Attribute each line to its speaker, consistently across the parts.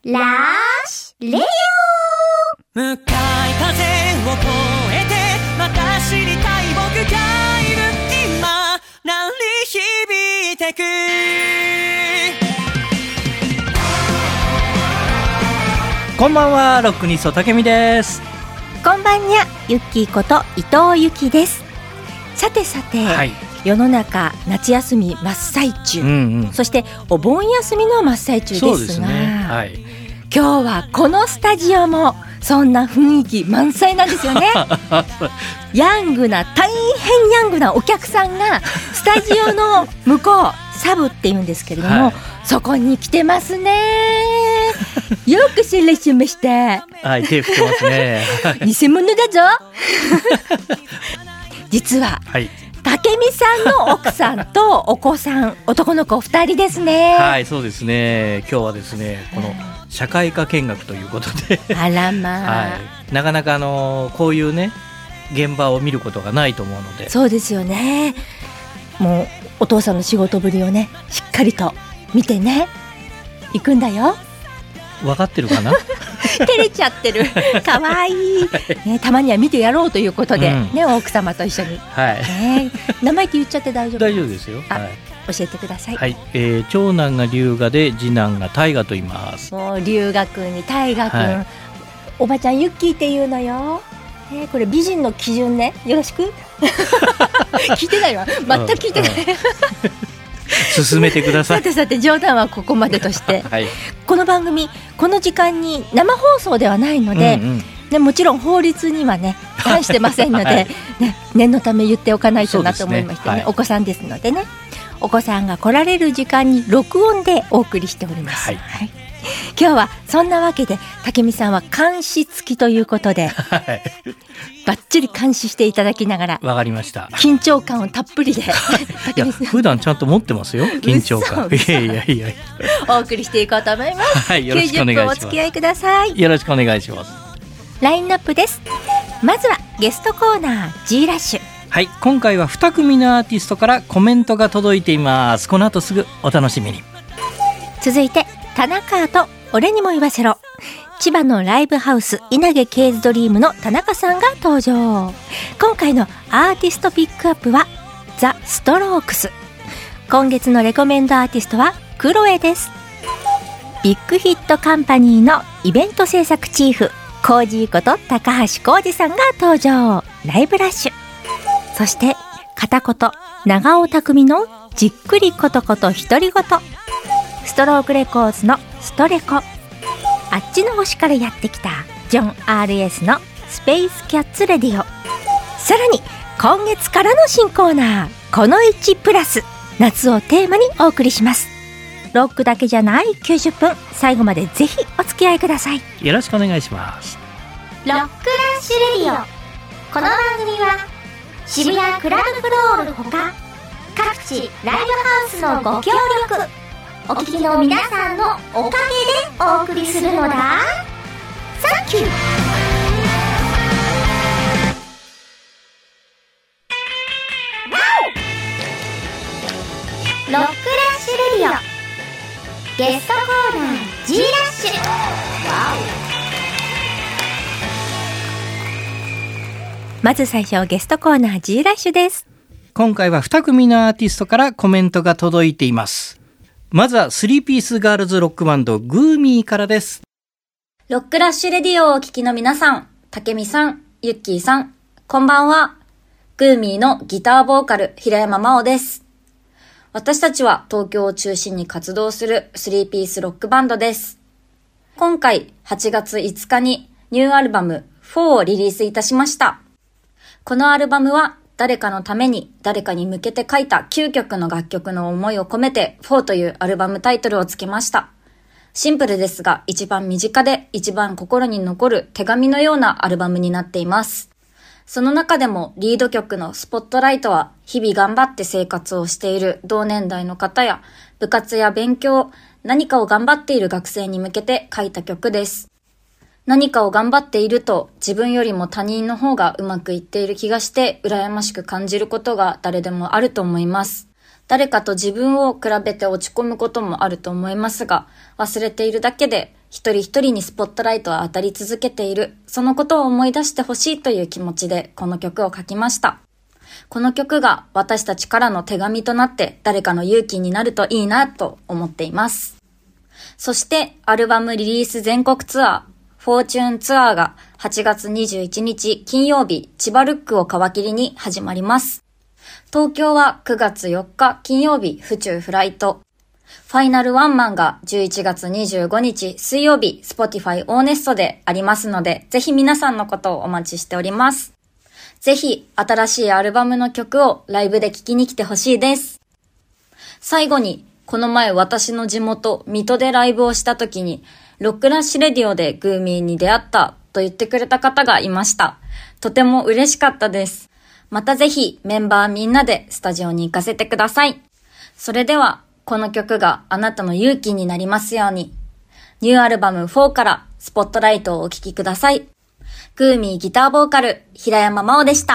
Speaker 1: ラッシュレディオ
Speaker 2: 向かい風を越えてまた知りたい僕がいる今鳴り響いてく
Speaker 3: こんばんは、ロックニストたけみです。
Speaker 4: こんばんにゃ、ゆっきーこと伊藤ゆきです。さてさて、はい、世の中夏休み真っ最中、そしてお盆休みの真っ最中ですが、そうですね、はい、今日はこのスタジオもそんな雰囲気満載なんですよねヤングな、大変ヤングなお客さんがスタジオの向こうサブって言うんですけれども、はい、そこに来てますね。よく知らしました。
Speaker 3: はい、手振ってますね
Speaker 4: 偽物だぞ実は、はい、たけみさんの奥さんとお子さん、男の子2人ですね。
Speaker 3: はい、そうですね。今日はですね、この社会科見学ということで
Speaker 4: あらまあ、
Speaker 3: はい、なかなかこういうね現場を見ることがないと思うので。
Speaker 4: そうですよね。もうお父さんの仕事ぶりをねしっかりと見てね行くんだよ。
Speaker 3: 分かってるかな
Speaker 4: 照れちゃってるかわいい、ね、たまには見てやろうということで、ね、奥様と一緒に、はいね、名前って言っちゃって大丈夫？
Speaker 3: 大丈夫ですよ、はい、
Speaker 4: 教えてください。
Speaker 3: はい、長男が龍河で次男が大河と言います。
Speaker 4: もう龍河くんに大河くん、はい、おばちゃんユッキーって言うのよ、これ美人の基準ね、よろしく聞いてないわ、全く聞いてない、
Speaker 3: 進めてください。
Speaker 4: さてさて、冗談はここまでとして、はい、この番組この時間に生放送ではないので、ね、もちろん法律にはね反してませんので、はいね、念のため言っておかないとなと思いまして ね、はい、お子さんですのでね、お子さんが来られる時間に録音でお送りしております、はいはい、今日はそんなわけでたけみさんは監視付きということで、はい、バッチリ監視していただきながら、
Speaker 3: わかりました、
Speaker 4: 緊張感をたっぷりでい
Speaker 3: や普段ちゃんと持ってますよ、緊張感いや
Speaker 4: お送りしていこうと思います、はい、よろしくお願いします。90分お付き合いください。
Speaker 3: よろしくお願いします。
Speaker 4: ラインナップです。まずはゲストコーナー G ラッシュ。
Speaker 3: はい、今回は2組のアーティストからコメントが届いています。この後すぐお楽しみに。
Speaker 4: 続いて田中と俺にも言わせろ、千葉のライブハウス稲毛ケーズドリームの田中さんが登場。今回のアーティストピックアップはザ・ストロークス。今月のレコメンドアーティストはクロエです。ビッグヒットカンパニーのイベント制作チーフコージーこと高橋浩二さんが登場。ライブラッシュ。そして片言長尾匠のじっくりことこと独り言。ストロークレコーズのストレコ。あっちの星からやってきたジョン RS のスペースキャッツレディオ。さらに今月からの新コーナーこの1プラス、夏をテーマにお送りします。ロックだけじゃない90分、最後までぜひお付き合いください。
Speaker 3: よろしくお願いします。
Speaker 1: ロックラッシュレディオ。この番組は渋谷クラブフロールほか各地ライブハウスのご協力、お聞きの皆さんのおかげでお送りするのだ。サンキュー。ロックラッシュレディオゲストコーナー G ラッシュ。
Speaker 4: まず最初ゲストコーナー G ラッシュです。
Speaker 3: 今回は2組のアーティストからコメントが届いています。まずは3ピースガールズロックバンドグーミーからです。
Speaker 5: ロックラッシュレディオをお聞きの皆さん、たけみさん、ゆっきーさん、こんばんは。グーミーのギターボーカル平山真央です。私たちは東京を中心に活動する3ピースロックバンドです。今回8月5日にニューアルバム4をリリースいたしました。このアルバムは誰かのために誰かに向けて書いた9曲の楽曲の思いを込めて4というアルバムタイトルをつけました。シンプルですが一番身近で一番心に残る手紙のようなアルバムになっています。その中でもリード曲のスポットライトは日々頑張って生活をしている同年代の方や部活や勉強、何かを頑張っている学生に向けて書いた曲です。何かを頑張っていると自分よりも他人の方がうまくいっている気がして羨ましく感じることが誰でもあると思います。誰かと自分を比べて落ち込むこともあると思いますが、忘れているだけで一人一人にスポットライトは当たり続けている、そのことを思い出してほしいという気持ちでこの曲を書きました。この曲が私たちからの手紙となって誰かの勇気になるといいなと思っています。そしてアルバムリリース全国ツアー、フォーチューンツアーが8月21日金曜日、千葉ルックを皮切りに始まります。東京は9月4日金曜日、府中フライト。ファイナルワンマンが11月25日水曜日、Spotify オーネストでありますので、ぜひ皆さんのことをお待ちしております。ぜひ新しいアルバムの曲をライブで聴きに来てほしいです。最後に、この前私の地元水戸でライブをした時に、ロックラッシュレディオでグーミーに出会ったと言ってくれた方がいました。とても嬉しかったです。またぜひメンバーみんなでスタジオに行かせてください。それではこの曲があなたの勇気になりますように。ニューアルバム4からスポットライトをお聴きください。グーミーギターボーカル平山真央でした。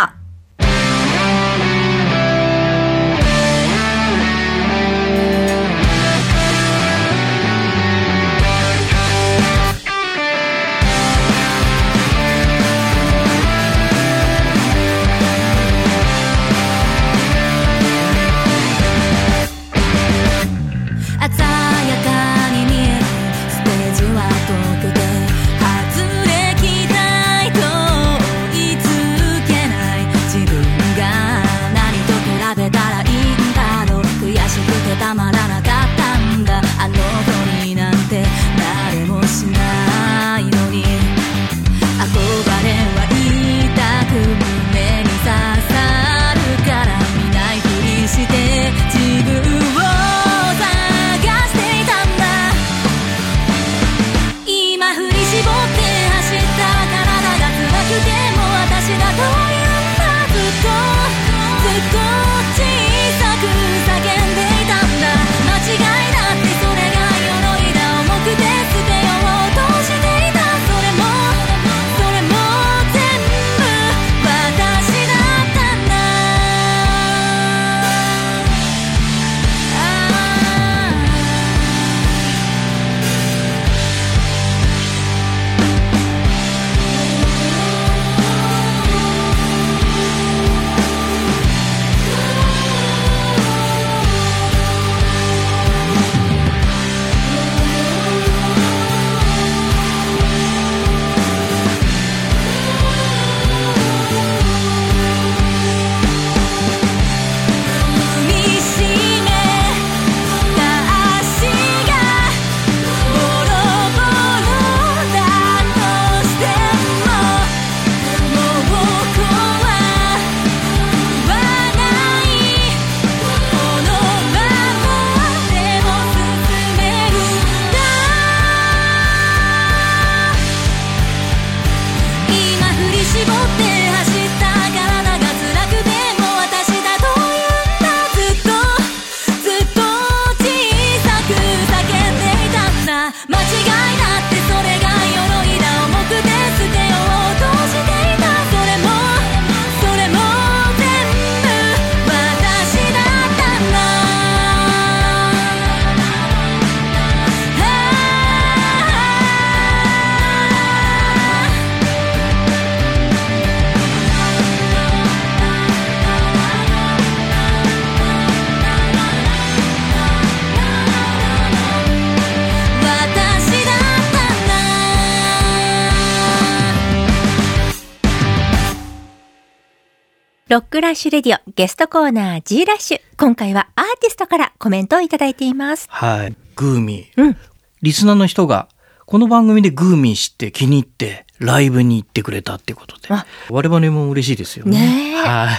Speaker 4: ロックラッシュレディオゲストコーナー G ラッシュ。今回はアーティストからコメントをいただいています。
Speaker 3: はい。グーミー。リスナーの人がこの番組でグーミー知って気に入ってライブに行ってくれたってことで。我々も嬉しいですよね。
Speaker 4: ねえ。
Speaker 3: はい。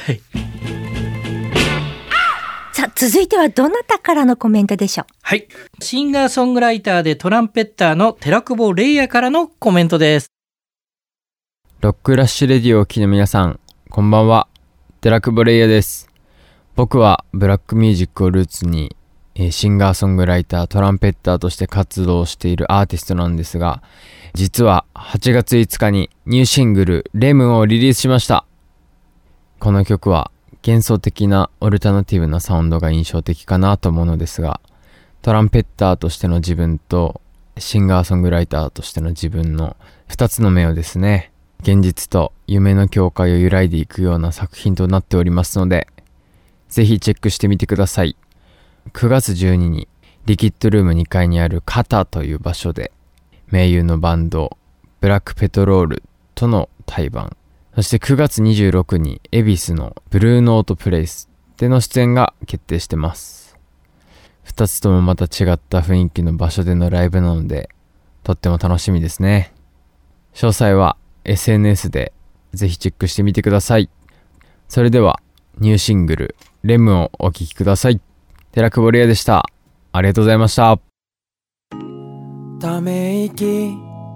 Speaker 4: さあ、続いてはどなたからのコメントでしょう。
Speaker 3: はい。シンガーソングライターでトランペッターの寺久保玲也からのコメントです。
Speaker 6: ロックラッシュレディオをお聞きの皆さん、こんばんは。寺久保玲也です。僕はブラックミュージックをルーツに、シンガーソングライター、トランペッターとして活動しているアーティストなんですが、実は8月5日にニューシングルレムをリリースしました。この曲は幻想的なオルタナティブなサウンドが印象的かなと思うのですが、トランペッターとしての自分とシンガーソングライターとしての自分の2つの目をですね、現実と夢の境界を揺らいでいくような作品となっておりますので、ぜひチェックしてみてください。9月12日にリキッドルーム2階にあるカタという場所で、名優のバンドブラックペトロールとの対バン、そして9月26日に恵比寿のブルーノートプレイスでの出演が決定してます。2つともまた違った雰囲気の場所でのライブなので、とっても楽しみですね。詳細は SNS でぜひチェックしてみてください。それではニューシングルレムをお聴きください。寺久保レイヤでした。ありがとうございました。
Speaker 2: ため息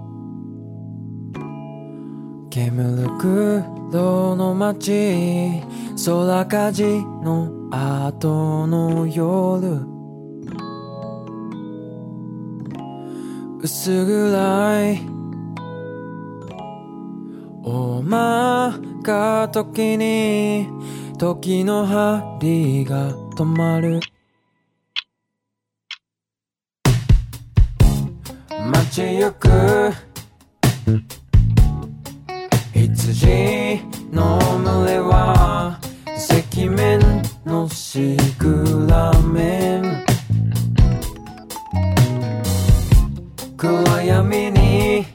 Speaker 2: 煙る黒の街、空火事の後の夜、薄暗い大まか時に時の針が止まる、街行く羊の群れは赤面のシクラメン、暗闇に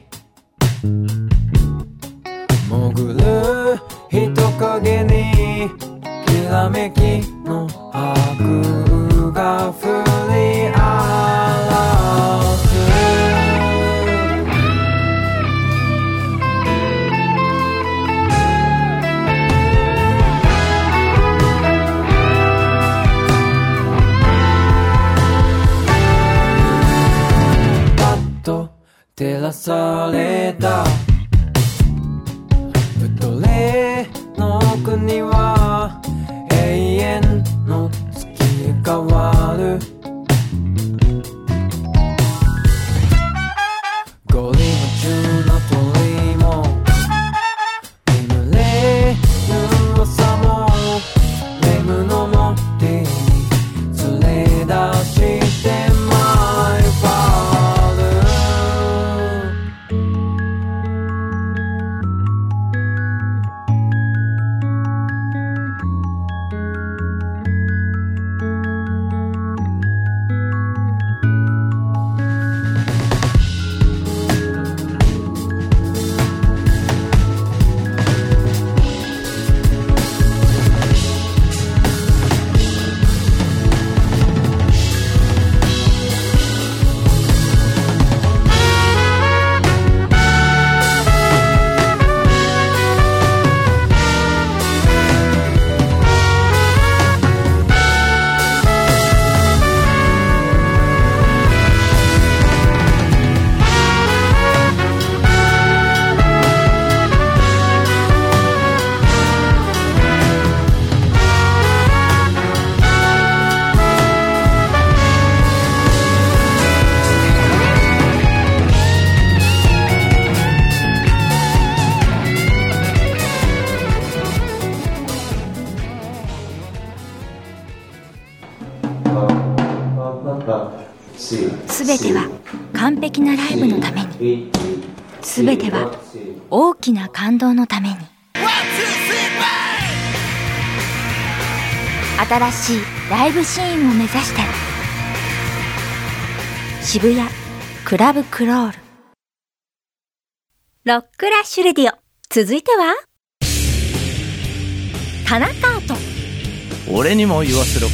Speaker 2: 潜る人影にきらめきの悪が降り荒らす、パッと照らされたウトレの国は永遠の月へ変わる、ゴリの中の鳥も眠れる朝もレムのも手に連れ出してマイファール、
Speaker 4: すべては完璧なライブのために、すべては大きな感動のために、新しいライブシーンを目指して渋谷クラブクロール、ロックラッシュレディオ、続いては田中と
Speaker 3: 俺にも言わせろ。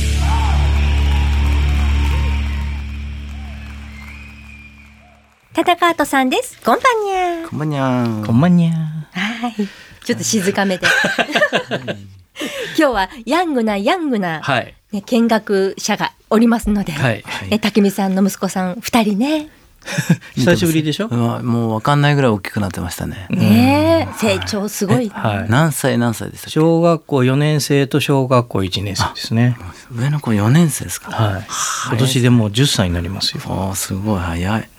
Speaker 4: 田中アートさんです。こんばんにゃー。
Speaker 7: こんばんにゃー。
Speaker 3: こんばんにゃ
Speaker 4: はい。ちょっと静かめで。今日はヤングな、
Speaker 3: はい、
Speaker 4: ね、見学者がおりますので、
Speaker 3: はい
Speaker 4: ね、竹見さんの息子さん2人ね。
Speaker 3: 久しぶりでしょ。
Speaker 7: もう分かんないぐらい大きくなってましたね。
Speaker 4: ねえ、成長すごい。
Speaker 3: はい、
Speaker 7: 何歳でしたっけ？
Speaker 3: 小学校4年生と小学校1年生ですね。
Speaker 7: 上の子4年生ですか。
Speaker 3: はい。今年でもう10歳になりますよ。
Speaker 7: ああ、すごい早い。
Speaker 3: うん。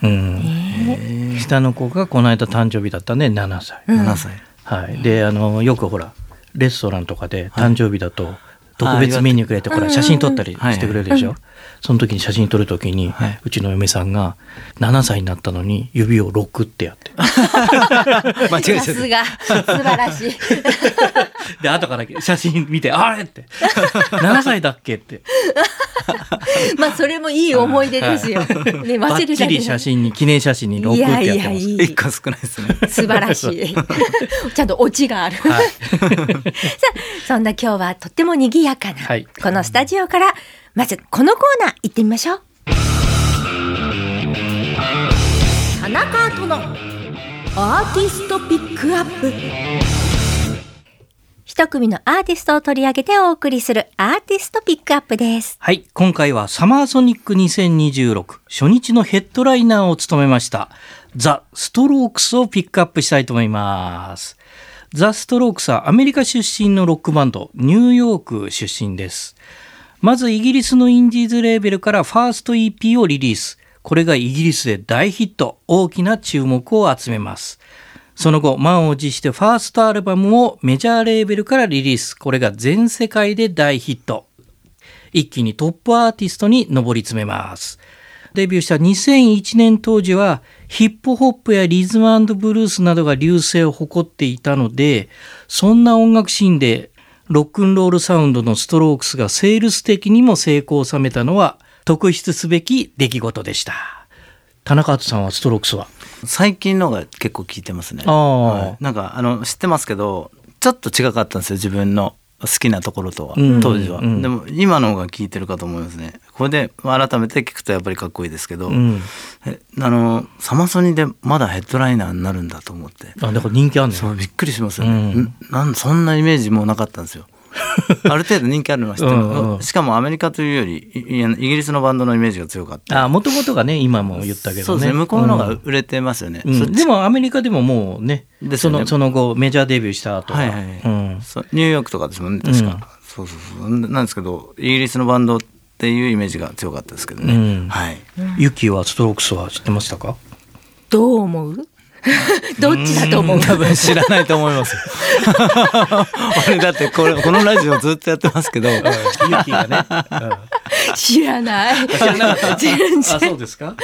Speaker 3: 下の子がこの間誕生日だったんで7歳。
Speaker 7: 7歳。
Speaker 3: はい。で、よくほらレストランとかで誕生日だと特別メニューくれて、これ写真撮ったりしてくれるでしょ、
Speaker 7: は
Speaker 3: その時に写真撮る時に、
Speaker 7: はいう
Speaker 3: ちの嫁さんが7歳になったのに指を6ってやって
Speaker 7: 間違えちゃっ
Speaker 4: さすが素晴らしい。
Speaker 3: で後から写真見てあれって7歳だっけって
Speaker 4: まあそれもいい思い出ですよ。ね、忘
Speaker 3: バッチ
Speaker 4: れちゃいけない
Speaker 3: リ写真に記念写真に6
Speaker 4: い
Speaker 3: って
Speaker 4: や
Speaker 3: やってます。
Speaker 4: いやいい
Speaker 7: た。一個少ないですね。
Speaker 4: 素晴らしい。ちゃんとオチがある。
Speaker 3: はい
Speaker 4: さあそんな今日はとっても賑やかな、
Speaker 3: はい
Speaker 4: このスタジオからまずこのコーナー行ってみましょう。田中とのアーティストピックアップ。一組のアーティストを取り上げてお送りするアーティストピックアップです。
Speaker 3: はい、今回はサマーソニック2026初日のヘッドライナーを務めましたザ・ストロークスをピックアップしたいと思います。ザ・ストロークスはアメリカ出身のロックバンド、ニューヨーク出身です。まずイギリスのインディーズレーベルからファースト EP をリリース。これがイギリスで大ヒット、大きな注目を集めます。その後、満を持してファーストアルバムをメジャーレーベルからリリース。これが全世界で大ヒット。一気にトップアーティストに上り詰めます。デビューした2001年当時はヒップホップやリズム&ブルースなどが隆盛を誇っていたので、そんな音楽シーンでロックンロールサウンドのストロークスがセールス的にも成功を収めたのは特筆すべき出来事でした。田中敦さんはストロークスは
Speaker 7: 最近のが結構聞いてますね。
Speaker 3: ああ
Speaker 7: はいなんか知ってますけど、ちょっと違かったんですよ、自分の好きなところとは、
Speaker 3: うん
Speaker 7: 当時は、
Speaker 3: うん
Speaker 7: でも今の方が聞いてるかと思いますね。これで改めて聞くとやっぱりかっこいいですけど、
Speaker 3: うん
Speaker 7: サマソニでまだヘッドライナーになるんだと思って、
Speaker 3: だから人気あるんだよ。
Speaker 7: そうびっくりしますよね、そんなイメージもなかったんですよある程度人気あるのは知ってる
Speaker 3: うんうん
Speaker 7: しかもアメリカというよりイギリスのバンドのイメージが強かった。
Speaker 3: もともとがね、今も言ったけどね。
Speaker 7: そうですね、向こうの方が売れてますよね、そっち
Speaker 3: でもアメリカでももうね、
Speaker 7: ですよね
Speaker 3: その後メジャーデビューした後は、
Speaker 7: はいはいはい
Speaker 3: うん
Speaker 7: そうニューヨークとかですもんね確か、
Speaker 3: うん
Speaker 7: そうなんですけど、イギリスのバンドっていうイメージが強かったですけどね、
Speaker 3: うん
Speaker 7: はい
Speaker 3: ユキはストロークスは知ってましたか？
Speaker 4: どう思う？どっちだと思う？
Speaker 7: 多分知らないと思いますよ俺だってこのラジオずっとやってますけど、
Speaker 3: ユキがね、
Speaker 4: 知らない。全
Speaker 3: そ
Speaker 4: 然。
Speaker 3: うですか？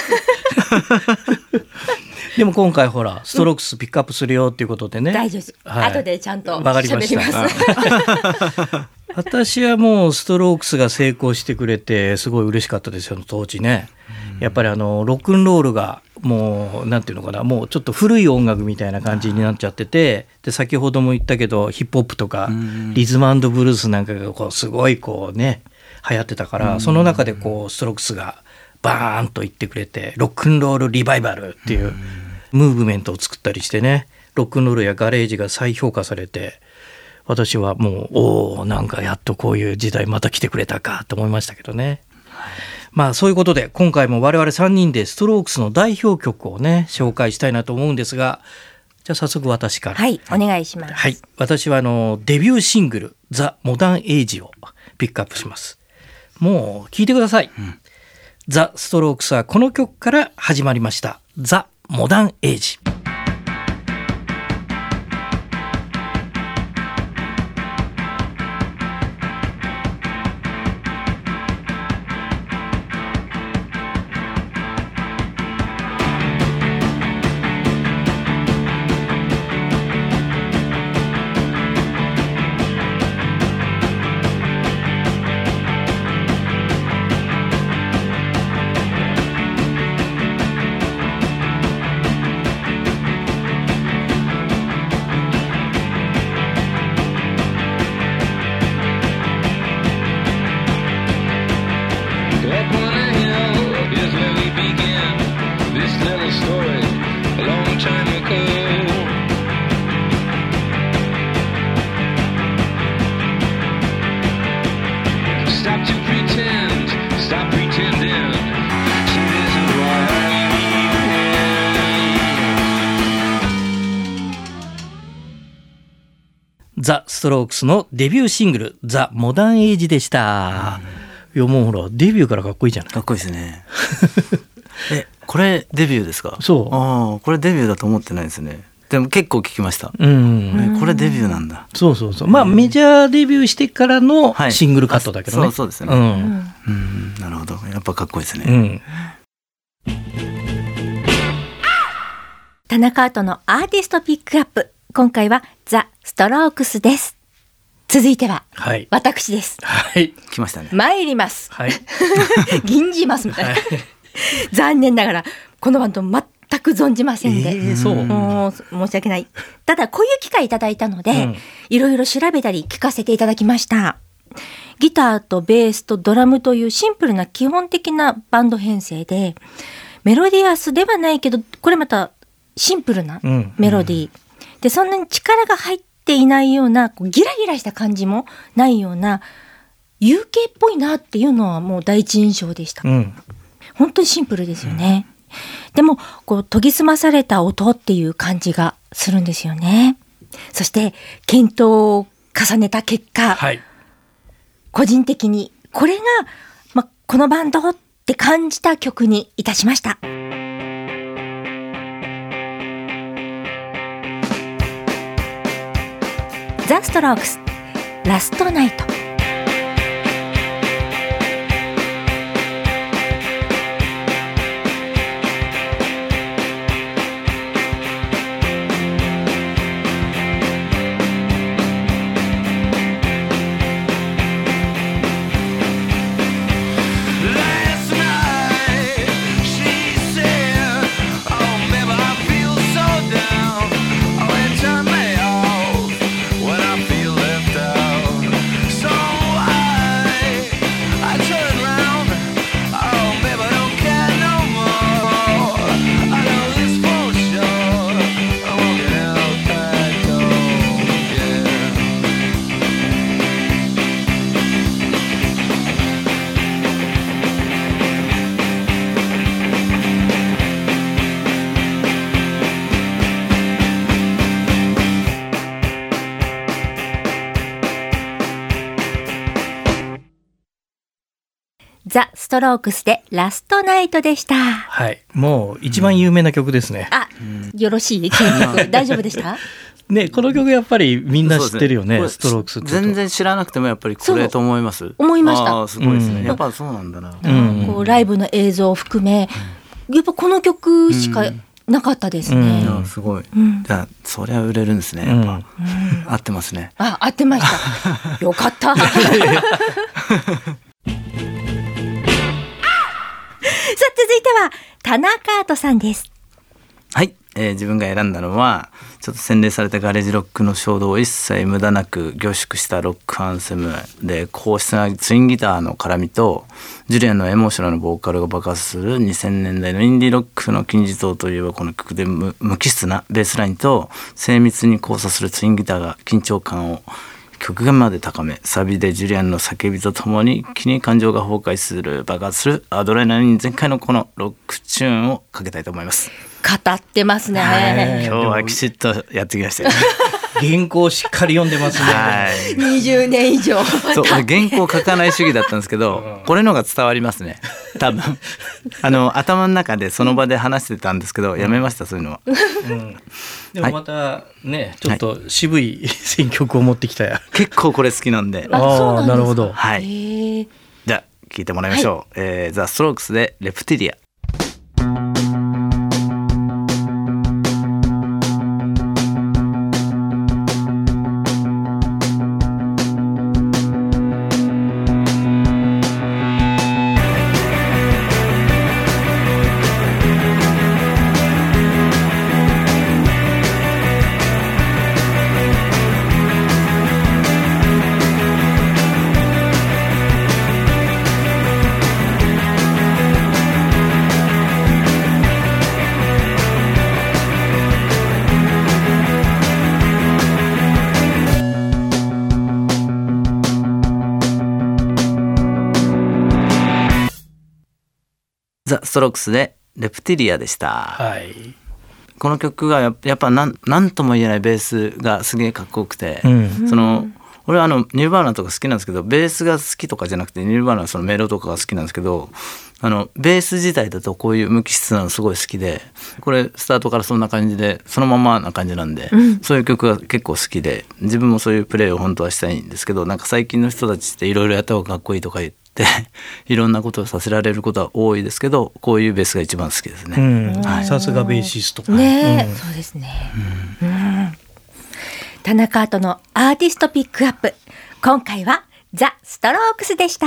Speaker 3: でも今回ほらストロークスピックアップするよっていうことでね、
Speaker 4: 大丈夫です。
Speaker 3: はい
Speaker 4: 後でちゃんと
Speaker 3: わかりまし
Speaker 4: 喋り
Speaker 3: た。
Speaker 4: ます。
Speaker 3: 私はもうストロークスが成功してくれてすごい嬉しかったですよ、当時ね。やっぱりロックンロールがもうなんていうのかな、もうちょっと古い音楽みたいな感じになっちゃってて、で先ほども言ったけどヒップホップとかリズム&ブルースなんかがこうすごいこうね流行ってたから、その中でこうストロークスがバーンと言ってくれて、ロックンロールリバイバルっていうムーブメントを作ったりしてね、ロックンロールやガレージが再評価されて、私はもうなんかやっとこういう時代また来てくれたかと思いましたけどね。まあそういうことで今回も我々3人でストロークスの代表曲をね紹介したいなと思うんですが、じゃあ早速私から。
Speaker 4: はい、お願いします。
Speaker 3: はい、私はデビューシングル「ザ・モダン・エイジ」をピックアップします。もう聴いてください、ザ・ストロークスはこの曲から始まりました。ザ・モダン・エイジ。ザ・ストロークスのデビューシングルザ・モダン・エイジでした。いやもうほらデビューからかっこいいじゃない。
Speaker 7: かっこいいですねこれデビューですか？
Speaker 3: そう。
Speaker 7: これデビューだと思ってないですね。 でも結構聞きました、
Speaker 3: うん
Speaker 7: これデビューなんだ。
Speaker 3: そうそうそう、まあメジャーデビューしてからの
Speaker 7: はい
Speaker 3: シングルカットだけどね、
Speaker 7: そうですね、なるほど、やっぱかっこいいですね、
Speaker 3: うん
Speaker 4: 田中アートのアーティストピックアップ、今回はザ・ストロークスです。続いては
Speaker 3: はい
Speaker 4: 私です。
Speaker 3: はい
Speaker 7: 来ましたね。
Speaker 4: 参ります
Speaker 3: はい
Speaker 4: 銀じますみたいな、残念ながらこのバンド全く存じませんで、
Speaker 3: そう、
Speaker 4: もう申し訳ない。ただこういう機会いただいたので、
Speaker 3: うん
Speaker 4: いろいろ調べたり聞かせていただきました。ギターとベースとドラムというシンプルな基本的なバンド編成で、メロディアスではないけどこれまたシンプルなメロディー、でそんなに力が入っていないようなこうギラギラした感じもないような UK っぽいなっていうのはもう第一印象でした。本当にシンプルですよね、でもこう研ぎ澄まされた音っていう感じがするんですよね。そして検討を重ねた結果、
Speaker 3: はい
Speaker 4: 個人的にこれが、このバンドって感じた曲にいたしました。ザ・ストロークス、ラストナイト。ザ・ストロークスでラストナイトでした。
Speaker 3: はい、もう一番有名な曲ですね、
Speaker 4: よろしい検索大丈夫でした
Speaker 3: ね、この曲やっぱりみんな知ってるよね、ストロークスって言うと。
Speaker 7: 全然知らなくてもやっぱりこれと思います。
Speaker 4: 思いました。
Speaker 7: すごいですね、やっぱそうなんだな、
Speaker 4: こうライブの映像を含め、やっぱこの曲しかなかったですね、
Speaker 7: すごい、じゃあそりゃ売れるんですね、やっぱ、合ってますね。
Speaker 4: 合ってましたよかったさあ続いては田中アートさんです。
Speaker 7: はい、自分が選んだのはちょっと洗練されたガレージロックの衝動を一切無駄なく凝縮したロックアンセムで、高質なツインギターの絡みとジュリアンのエモーショナルなボーカルが爆発する2000年代のインディロックの金字塔といえばこの曲で、無機質なベースラインと精密に交差するツインギターが緊張感を極限まで高め、サビでジュリアンの叫びとともに一気に感情が崩壊する、爆発するアドレナリン全開のこのロックチューンをかけたいと思います。
Speaker 4: 語ってますね、
Speaker 7: 今日はきちっとやってきましたよ
Speaker 3: 原稿しっかり読んでますね、
Speaker 4: 20年以上
Speaker 7: そう、原稿書かない主義だったんですけど、これのが伝わりますね多分頭の中でその場で話してたんですけど、やめましたそういうのは、
Speaker 3: でもまたね、ちょっと渋い選曲を持ってきたや、
Speaker 7: 結構これ好きなんで。
Speaker 4: そうなんですか。
Speaker 3: なるほど、
Speaker 7: はい、じゃあ聞いてもらいましょう、ザ・ストロークスでレプティリア。ザ・ストロークスでレプティリアでした、
Speaker 3: はい、
Speaker 7: この曲がやっぱなんとも言えないベースがすげえかっこよくて、その俺はニルバーナとか好きなんですけど、ベースが好きとかじゃなくて、ニルバーナはそのメロとかが好きなんですけど、ベース自体だとこういう無機質なのすごい好きで、これスタートからそんな感じでそのままな感じなんで、そういう曲が結構好きで、自分もそういうプレーを本当はしたいんですけど、なんか最近の人たちっていろいろやった方がかっこいいとか言っていろんなことをさせられることは多いですけど、こういうベースが一番好きですね。
Speaker 3: さすがベーシスト
Speaker 4: ね、そうですね。田中アートのアーティストピックアップ、今回はザ・ストロークスでした。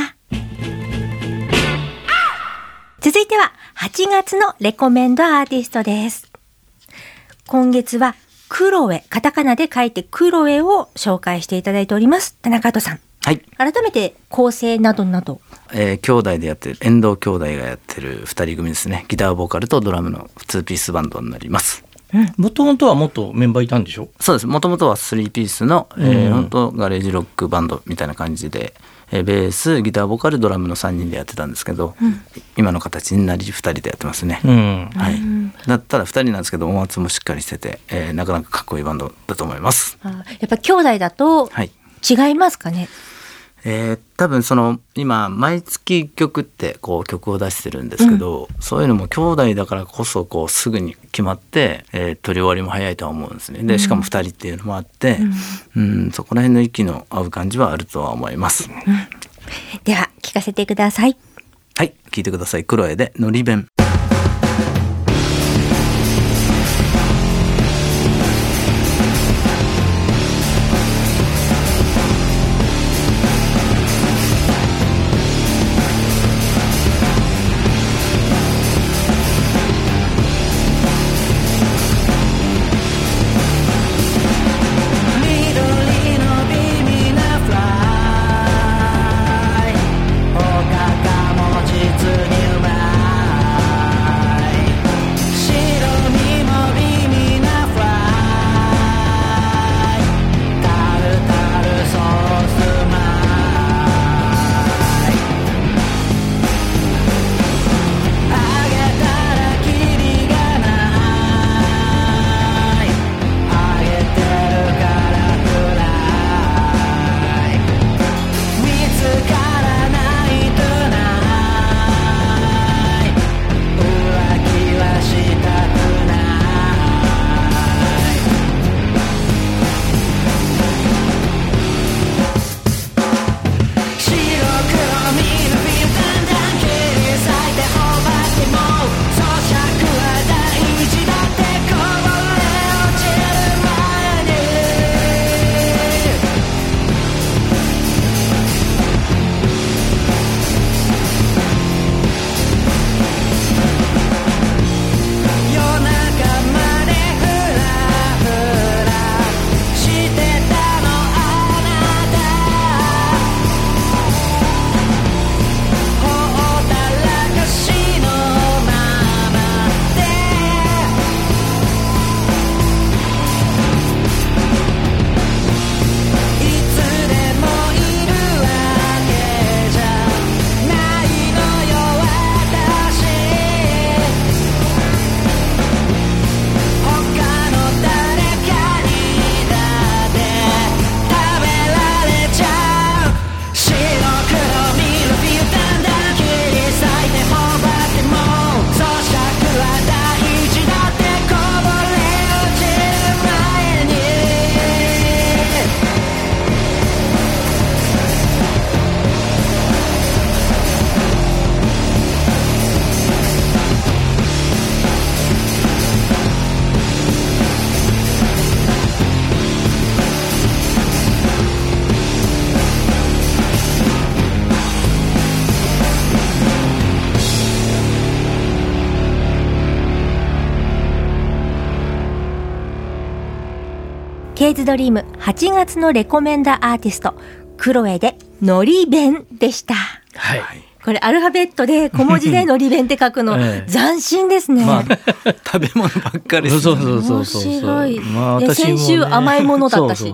Speaker 4: 続いては8月のレコメンドアーティストです。今月はクロエ、カタカナで書いてクロエを紹介していただいております。田中アートさん、
Speaker 7: はい、
Speaker 4: 改めて構成などなど。
Speaker 7: 兄弟でやってる、遠藤兄弟がやってる2人組ですね。ギターボーカルとドラムの2ピースバンドになります。
Speaker 3: もともとはもっとメンバーいたんでしょ？
Speaker 7: そうです。もともとは3ピースの、本当ガレージロックバンドみたいな感じで、ベース、ギターボーカル、ドラムの3人でやってたんですけど、今の形になり2人でやってますね。はい、だったら2人なんですけど、音圧もしっかりしてて、なかなかかっこいいバンドだと思います。
Speaker 4: やっぱ兄弟だと違いますかね？
Speaker 7: 多分今毎月1曲ってこう曲を出してるんですけど、そういうのも兄弟だからこそこうすぐに決まって、撮り終わりも早いとは思うんですね。でしかも2人っていうのもあって、そこら辺の息の合う感じはあるとは思います。
Speaker 4: では聞かせてください。
Speaker 7: はい、聞いてください。クロエでのり弁。
Speaker 4: ケイズドリーム8月のレコメンダーアーティスト、クロエでのり弁でした。
Speaker 3: はい。
Speaker 4: これアルファベットで小文字でのり弁って書くの斬新ですね。
Speaker 7: 食べ物ばっかり。
Speaker 3: そう
Speaker 4: 面白い。
Speaker 3: 私もね、
Speaker 4: 先週甘いものだったし。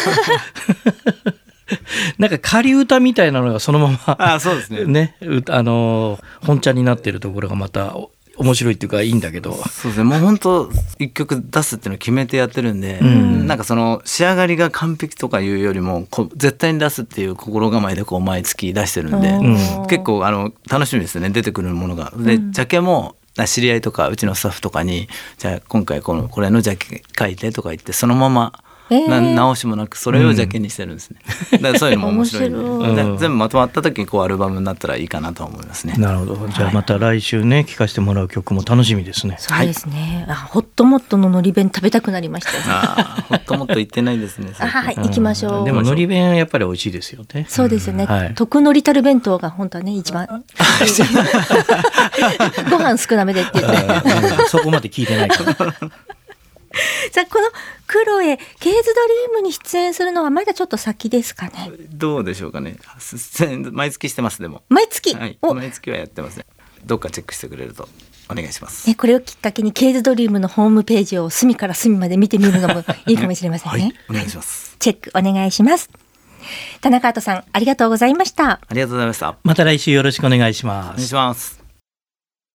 Speaker 3: なんか仮歌みたいなのがそのまま
Speaker 7: そうですね。
Speaker 3: 本茶になっているところがまた面白いっていうかいいんだけど。
Speaker 7: そうですね、もう本当一曲出すっていうのを決めてやってるんで、なんかその仕上がりが完璧とかいうよりも絶対に出すっていう心構えで毎月出してるんで、結構楽しみですね、出てくるものが。でジャケも知り合いとかうちのスタッフとかにじゃあ今回これのジャケ書いてとか言ってそのまま直しもなくそれをジャケにしてるんですね。だからそういうのも面白いんで、全部まとまった時にアルバムになったらいいかなと思いますね。
Speaker 3: なるほど。じゃあまた来週ね聴かせてもらう曲も楽しみですね。
Speaker 4: そうですね、ホットモットののり弁食べたくなりました
Speaker 7: ホットモット行ってないですね。
Speaker 4: はい、行きましょう。
Speaker 3: でものり弁はやっぱり美味しいですよね。
Speaker 4: そうですよね、特のりたる弁当が本当はね一番ご飯少なめでって言って
Speaker 3: そこまで聞いてないから
Speaker 4: さあこのクロエケーズドリームに出演するのはまだちょっと先ですかね。
Speaker 7: どうでしょうかね。毎月してます。でも
Speaker 4: 毎月、
Speaker 7: 毎月はやってますね。どっかチェックしてくれるとお願いします。
Speaker 4: これをきっかけにケーズドリームのホームページを隅から隅まで見てみるのもいいかもしれませんね。
Speaker 7: お願いします。
Speaker 4: チェックお願いします。田中アートさんありがとうございました。
Speaker 7: ありがとうございました。
Speaker 3: また来週よろしくお願いします。
Speaker 7: お願いします。